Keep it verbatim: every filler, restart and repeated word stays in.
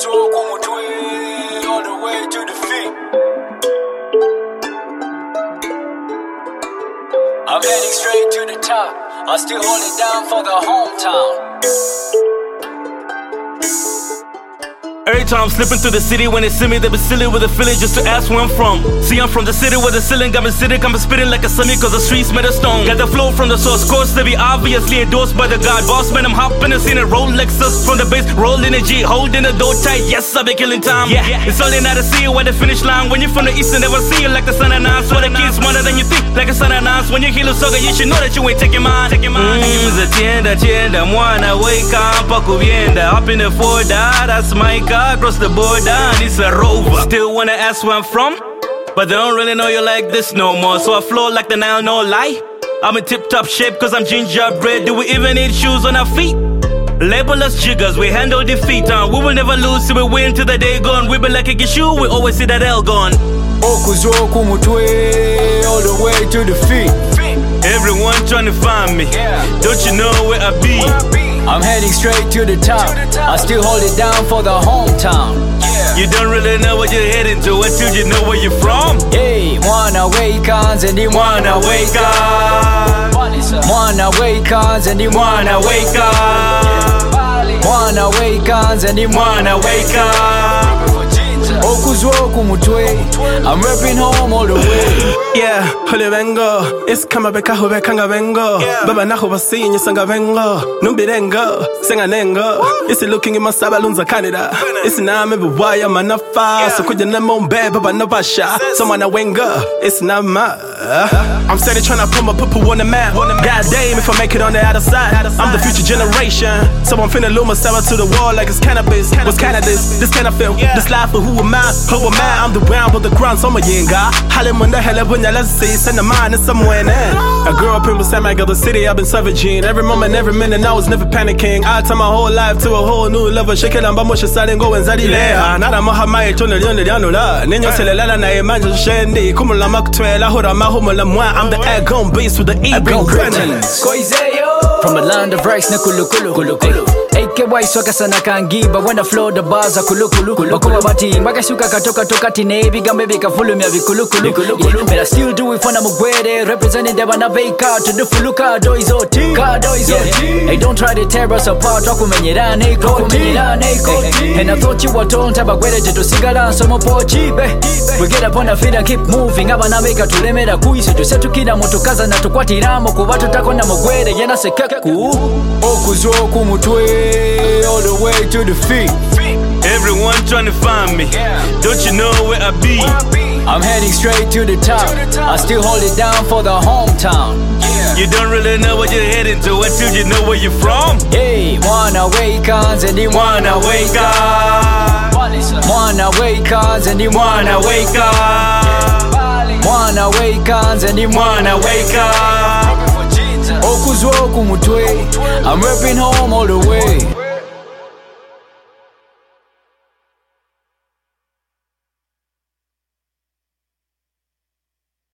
all the way to the feet. I'm heading straight to the top. I still hold it down for the hometown. Every time I'm slipping through the city, when they see me, they be silly with a feeling just to ask where I'm from. See, I'm from the city where the ceiling got me sitting, got me spitting like a semi, cause the streets made of stone. Got the flow from the source, course they be obviously endorsed by the God boss. Man, I'm hopping and seeing a Rolexus from the base, rolling a G, holding the door tight. Yes, I be killing time. Yeah, it's only now to see you at the finish line. When you're from the east, and never see you like the sun and nine. So the kids smarter than you think, like a sun and nine. When you hear the soga, you should know that you ain't taking mine. Taking mine. Mm, Zatienda, tienda, mwana, wake up, pakuvienda. Hop in the Ford, that's my car, across the border. It's a Rover. Still wanna ask where I'm from, but they don't really know you like this no more. So I flow like the Nile, no lie. I'm in tip-top shape cause I'm gingerbread. Do we even need shoes on our feet? Label us jiggers, we handle defeat. uh, We will never lose till we win till the day gone. We be like a issue, we always see that L gone. Okuzoku mutwe, all the way to the feet. Everyone trying to find me, don't you know where I be? I'm heading straight to the top. I still hold it down for the hometown. You don't really know what you're heading to until you know where you're from. Hey, mwana wake-ons and the mwana wake up. Mwana wake-ons and the mwana wake up. Mwana wake-ons and the mwana wake up. Okuzoku mutwe, I'm repping home all the way. Yeah, hole vengo, it's kama beka hove kanga vengo. Baba naho basinye sanga vengo, numbirengo, senga nengo. It's looking in my sabalunza Canada. It's na me waya manafa, so kuja na mombe baba na basha. Someone na wengo, it's not my. I'm steady tryna put my poo on the map. God damn if I make it on the other side. I'm the future generation, so I'm finna lure myself to the wall like it's cannabis. What's cannabis? This can I feel? This life for who am I? Who am I? I'm the ground but the ground, so I'm a yenga. Halim the hell up when let's see, send the mind is somewhere in there. I grew up in Busan, the city, I've been savaging. Every moment, every minute, I was never panicking. I turn my whole life to a whole new level. Shake it, I'm a much side and go and zadi lea. Nada Mohammed, Tony, Leon, Yanula. Nino Selala, I imagine Shandy. Kumula Maktwell, Ahoda Mahumala Moi. I'm the air gun beast with the ego grinning. From the land of rice, Nakulu Kulu Kulu Kulu. A K Y soka sana kangi, but when I flow the bars are kulu kulu kulu kulu bati. Makasuka katoka toka tine, biga maybe kafulu mi avikulu kulu kulu kulu. But I still do it for Namugwede, representing them and a vacant to the fuluka doizo tea. Doizo tea. Hey, don't try to tear us apart. Akumenyirane koti, and I thought you were told to bagwede to sigara so mo pochi. We get up on the feet and keep moving. Abana make a to limit a kuisu to set to kida motokaza na tukwati ramo kuvato tako na mugwede yana sekaku. Okuzoku mutwe, all the way to the feet. Everyone trying to find me, don't you know where I be? I'm heading straight to the top. I still hold it down for the hometown. You don't really know what you're heading to until you know where you're from. Hey, mwana wake-ons and the mwana wake up. Mwana wake-ons and the mwana wake up. Mwana wake-ons and the mwana wake up. Okuzoku mutwe, I'm repping home all the way.